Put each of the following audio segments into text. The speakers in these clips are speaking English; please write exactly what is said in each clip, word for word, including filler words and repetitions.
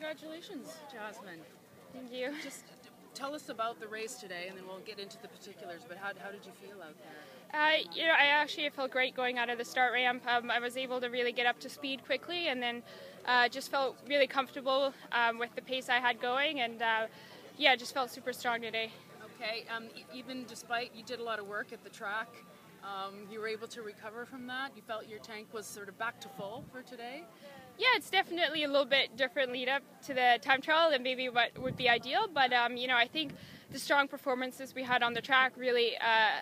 Congratulations, Jasmine. Thank you. Just tell us about the race today, and then we'll get into the particulars. But how, how did you feel out there? Uh, you know, I actually felt great going out of the start ramp. Um, I was able to really get up to speed quickly, and then uh, just felt really comfortable um, with the pace I had going, and uh, yeah, just felt super strong today. Okay, um, even despite you did a lot of work at the track, um, you were able to recover from that? You felt your tank was sort of back to full for today? Yeah, it's definitely a little bit different lead up to the time trial than maybe what would be ideal, but um, you know, I think the strong performances we had on the track really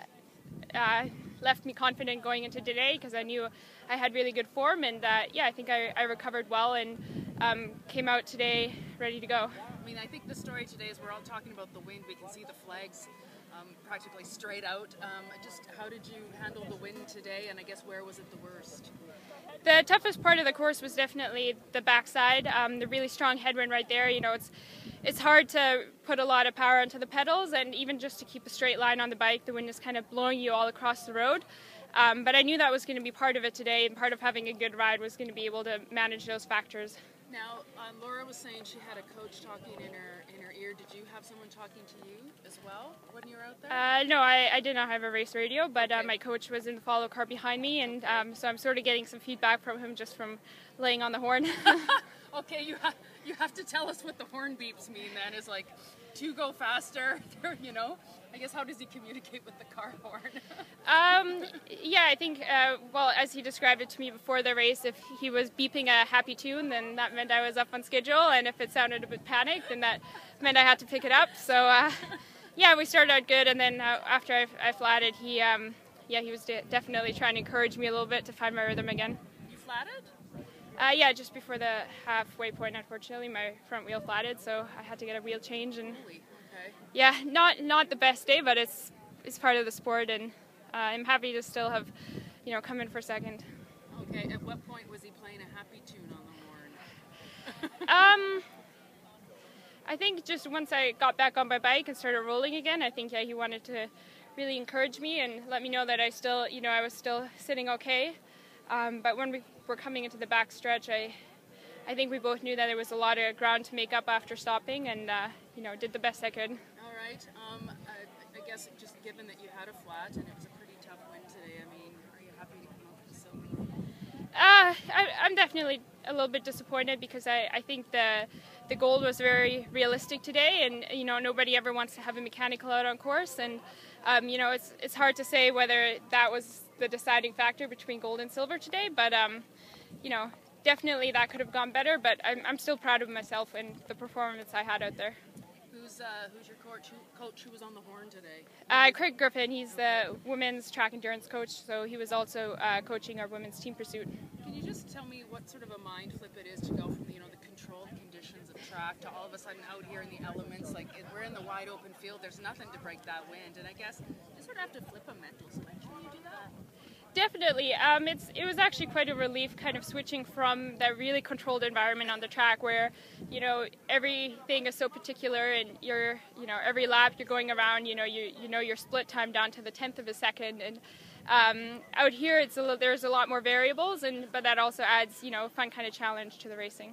uh, uh, left me confident going into today, because I knew I had really good form, and uh, yeah, I think I, I recovered well and um, came out today ready to go. I mean, I think the story today is we're all talking about the wind. We can see the flags um, practically straight out. Um, just how did you handle the wind today, and I guess where was it the worst? The toughest part of the course was definitely the backside. Um, the really strong headwind right there. You know, it's it's hard to put a lot of power into the pedals, and even just to keep a straight line on the bike, the wind is kind of blowing you all across the road. Um, but I knew that was going to be part of it today, and part of having a good ride was going to be able to manage those factors. Now, um, Laura was saying she had a coach talking in her in her ear. Did you have someone talking to you as well when you were out there? Uh, no, I, I did not have a race radio, but okay. uh, my coach was in the follow car behind me, and okay. um, so I'm sort of getting some feedback from him just from laying on the horn. Okay, you have you have to tell us what the horn beeps mean. Then is like, to go faster, you know. I guess how does he communicate with the car horn? um, yeah, I think, uh, well, as he described it to me before the race, if he was beeping a happy tune, then that meant I was up on schedule, and if it sounded a bit panicked, then that meant I had to pick it up. So, uh, yeah, we started out good, and then uh, after I, I flatted, he, um, yeah, he was de- definitely trying to encourage me a little bit to find my rhythm again. You flatted? Uh, yeah, just before the halfway point, unfortunately, my front wheel flatted, so I had to get a wheel change. And Holy, okay. yeah, not not the best day, but it's it's part of the sport, and uh, I'm happy to still have, you know, come in for second. Okay, at what point was he playing a happy tune on the horn? um, I think just once I got back on my bike and started rolling again, I think yeah, he wanted to really encourage me and let me know that I still, you know, I was still sitting okay. Um, but when we were coming into the back stretch, I, I think we both knew that there was a lot of ground to make up after stopping, and uh, you know, did the best I could. All right. Um, I, I guess just given that you had a flat and it was a pretty tough win today, I mean, are you happy to come up with silver? Uh, I, I'm definitely a little bit disappointed, because I, I think the the gold was very realistic today, and you know, nobody ever wants to have a mechanical out on course, and um, you know, it's it's hard to say whether that was the deciding factor between gold and silver today, but um, you know, definitely that could have gone better, but I'm, I'm still proud of myself and the performance I had out there. Who's uh, who's your coach? Who, coach who was on the horn today? Uh, Craig Griffin, he's the women's track endurance coach, so he was also uh, coaching our women's team pursuit. Can you just tell me what sort of a mind flip it is to go from, you know, the controlled conditions of track to all of a sudden out here in the elements? Like, we're in the wide open field, there's nothing to break that wind, and I guess you sort of have to flip a mental switch when you do that. Definitely. Um, it's it was actually quite a relief, kind of switching from that really controlled environment on the track where, you know, everything is so particular, and you're, you know, every lap you're going around, you know, you you know your split time down to the tenth of a second, and um, out here it's a little, there's a lot more variables, and but that also adds, you know, a fun kind of challenge to the racing.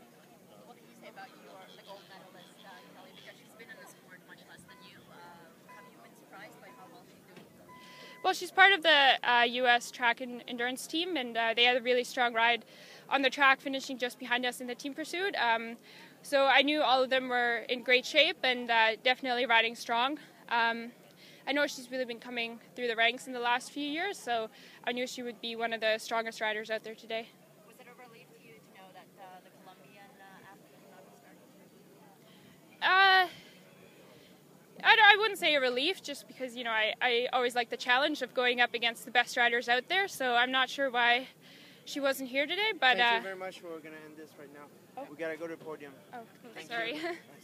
What can you say about your the gold medalist, uh, Kelly, because she's been in the sport much less than you? Uh, have you been surprised by how well she's doing? Well, she's part of the uh, U S track and endurance team, and uh, they had a really strong ride on the track, finishing just behind us in the team pursuit. Um, so I knew all of them were in great shape and uh, definitely riding strong. Um, I know she's really been coming through the ranks in the last few years, so I knew she would be one of the strongest riders out there today. Was it a relief to you to know that uh, the Colombian uh, athlete was not Uh, starting? I, don't- I wouldn't say a relief, just because, you know, I, I always like the challenge of going up against the best riders out there, so I'm not sure why she wasn't here today, but... Thank uh, you very much. We're going to end this right now. Oh. We got to go to the podium. Oh, Thank sorry. you.